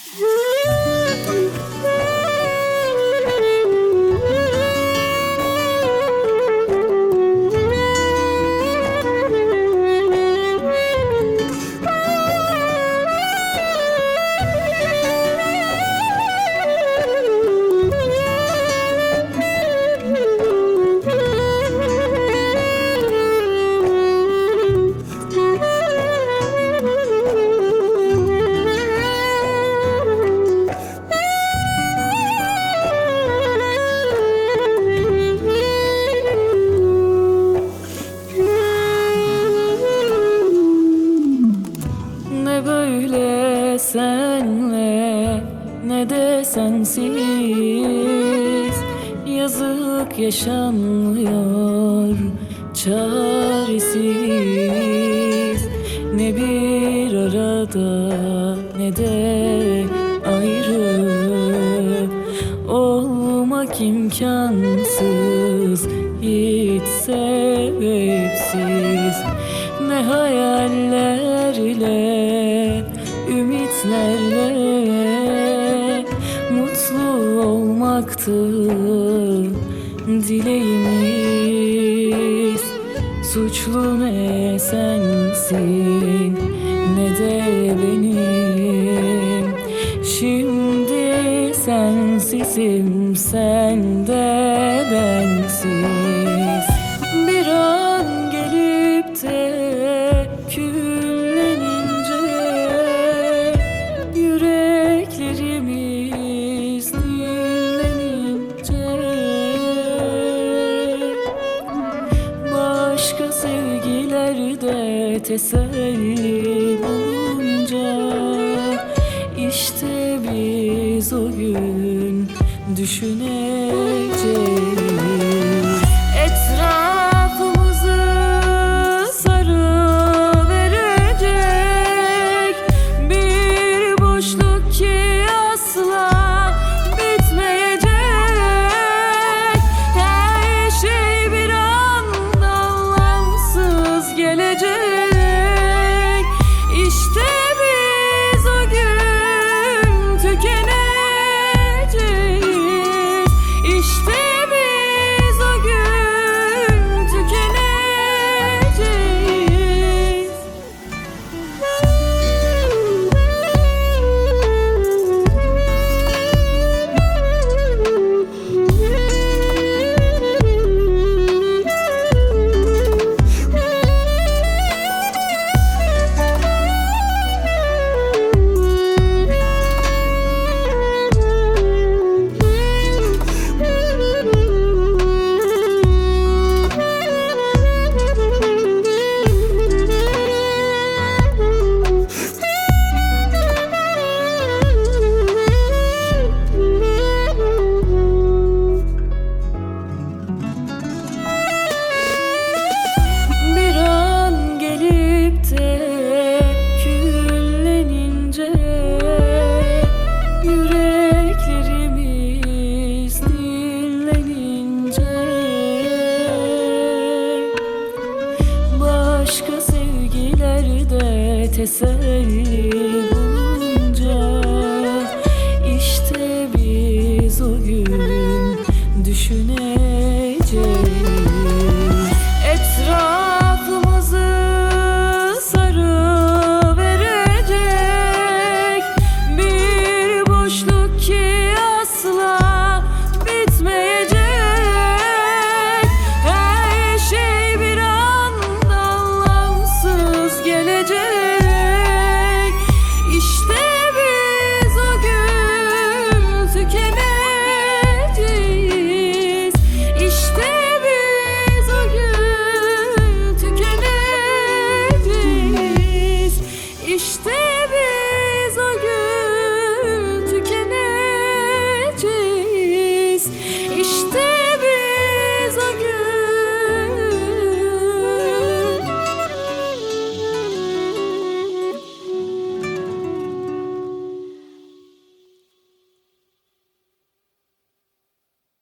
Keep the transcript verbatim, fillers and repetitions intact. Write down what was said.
Ne böyle senle ne de sensiz, yazık yaşanmıyor çaresiz. Ne bir arada ne de ayrı olmak imkansız, hiç sebepsiz. Ne hayallerle, ümitlerle mutlu olmaktı dileğimiz. Suçlu ne sensin ne de benim, şimdi sensizim, sen de bensiz. Bir an gelip de küllenince yüreklerimiz dinlenince, başka sevgilerde teselli bulunca, işte biz o gün düşüneceğiz. Etrafımızı sarı verecek bir boşluk ki asla bitmeyecek. Her şey bir anda anlamsız gelecek. İşte biz o gün tükeneceğiz. İşte biz o gün tükeneceğiz. Bir an gelip de küllenince yüreklerimiz dinlenince, başka sevgilerde teselli bulunca, işte biz o gün düşüneceğiz.